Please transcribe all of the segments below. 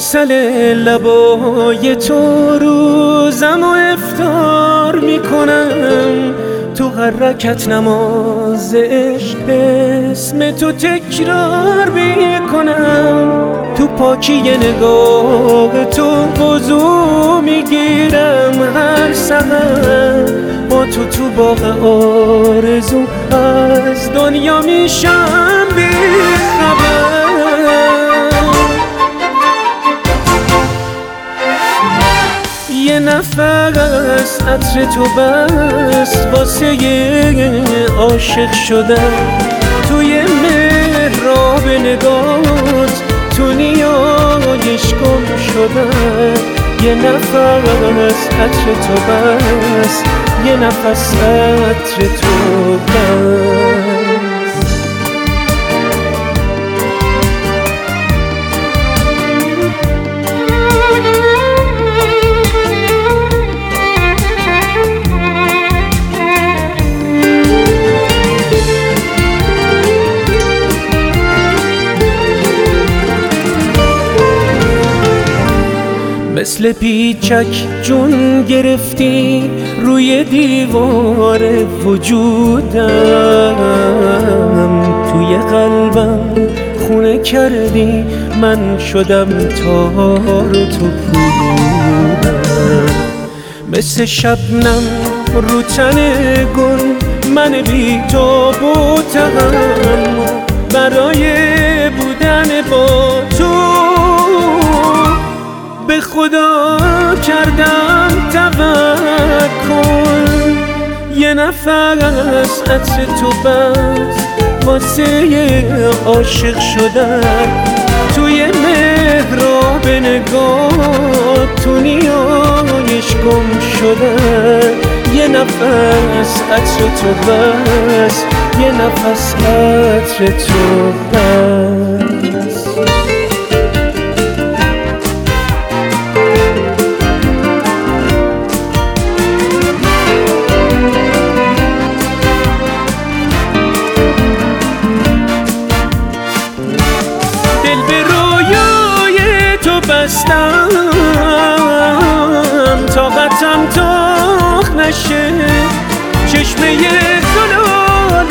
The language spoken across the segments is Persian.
عسل لبای تو روزم و افطار میکنم، تو هر رکعت نماز عشق اسم تو تکرار میکنم، تو پاکی نگاه تو وضو میگیرم هر سحر، با تو باغ آرزو از دنیا میشم بی‌خبر. یه نفس عطر تو بس واسه عاشق شدن، توی محراب نگات تو نیایش گم شدن. یه نفس عطر تو بس، یه نفس عطر تو بس. مثل پیچک جون گرفتی روی دیوار وجودم، توی قلبم خونه کردی من شدم تار تو پودم. مثل شبنم رو تن گل من بی تو بودم، برای بودن با تو به خدا کردم توکل. یه نفس عطر تو بس واسه عاشق شدن، توی محراب نگاه تو نیایش گم شدن. یه نفس عطر تو بس، یه نفس عطر تو بس. طاقتم تاخ نشه، چشمه زلال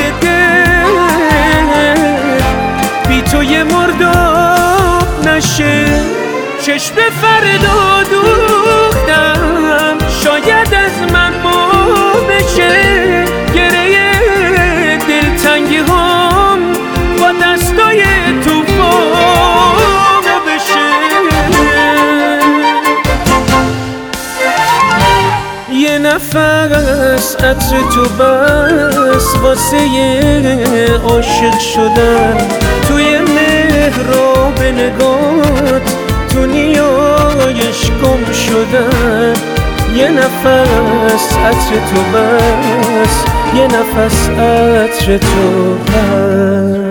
دل بی تو یه مرداب نشه. چشم فردا دوختم شاید از من ما بشه، گره دلتنگی هم با دستای توفان بشه. یه نفس عطر تو بس واسه عاشق شدن، توی محراب نگات تو نیایش گم شدن. یه نفس عطر تو بس، یه نفس عطر تو بس.